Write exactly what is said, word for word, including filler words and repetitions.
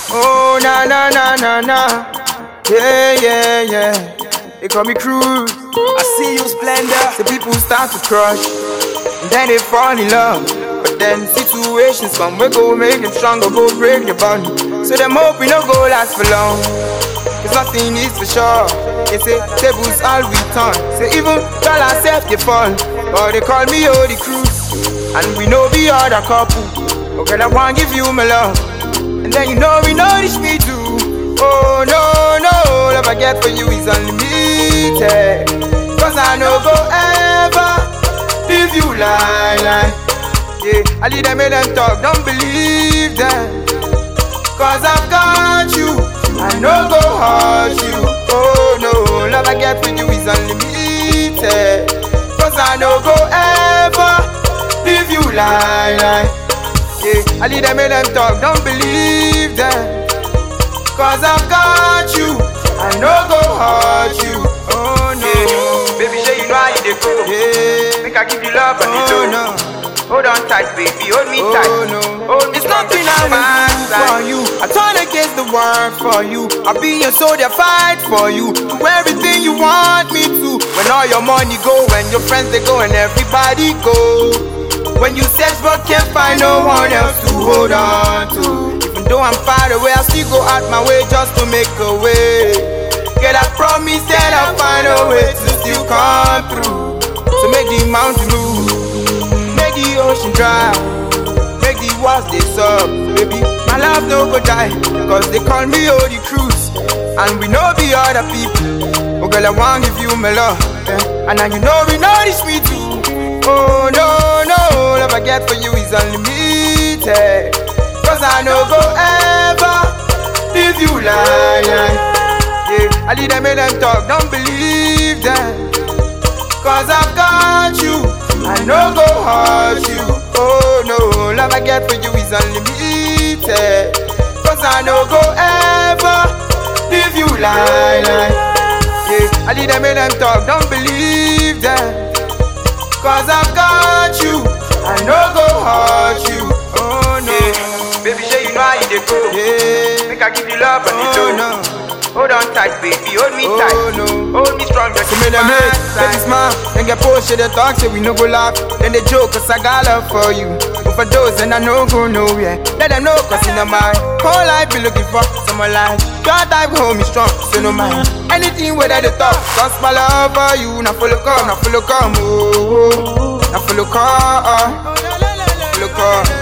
Oh, na na na na na. Yeah, yeah, yeah. They call me Cruz. I see you, Splendor. The people start to crush, and then they fall in love. But then situations come, we go make them stronger, go break the bond. So them hope we no go last for long. Cause nothing is for sure. They say tables all we turn. Say even God ourselves they fall. But they call me Odi Cruz, and we know we are the couple. Oh girl, I wanna give you my love, and then you know we notice me too. Oh no, no, love I get for you is unlimited. Cause I no go ever leave you lie, lie. Yeah, I leave them and them talk, don't believe them. Cause I've got you, I no go hurt you. Oh no, love I get for you is unlimited. Cause I no go ever leave you lie, lie. Yeah, I leave them and them talk, don't believe them. Cause I've got you, I no go hurt you. Oh no, yeah. Baby, sure you know how you dey go. Yeah, make I give you love on the oh, no. Hold on tight, baby, hold me oh, tight. No. Hold me it's nothing I will do for you. I turn against the world for you. I'll be your soldier, fight for you. Do everything you want me to. When all your money go, when your friends they go, and everybody go. When you search but can't find no one else to hold on to. Even though I'm far away, I still go out my way just to make a way. Girl, I promise that I'll find a way to still come through. So make the mountain move, make the ocean dry, make the walls they sub. Baby, my love no go die, cause they call me Odi Cruz, and we know the other people. Oh girl, I wanna give you my love, yeah. And now you know we notice me too. Oh no, no, love I get for you is unlimited. Cause I no go ever leave you lie, lie. Yeah, I leave them and them talk, don't believe them. Cause I've got you, I no go hurt you. Oh no, love I get for you is unlimited. Cause I no go ever leave you lie, lie. Yeah, I leave them and them talk, don't believe them. Cause I've got you, I no go hurt you. Oh no, yeah. Baby, sure you know how you dey go. Yeah, make I give you love on the oh, no. Hold on tight, baby, hold me oh, tight. No. Hold me strong, just so make them hate, let me smile. Then get posted, they talk, say we no go laugh. Then they joke, cause I got love for you. But for those, and I no go nowhere. Let them know, cause in the mind whole life be looking for someone like your type, hold me strong, so no mind anything whether they talk. Cause my love for you, now follow come, now follow come. Oh, oh. Now follow come, follow come.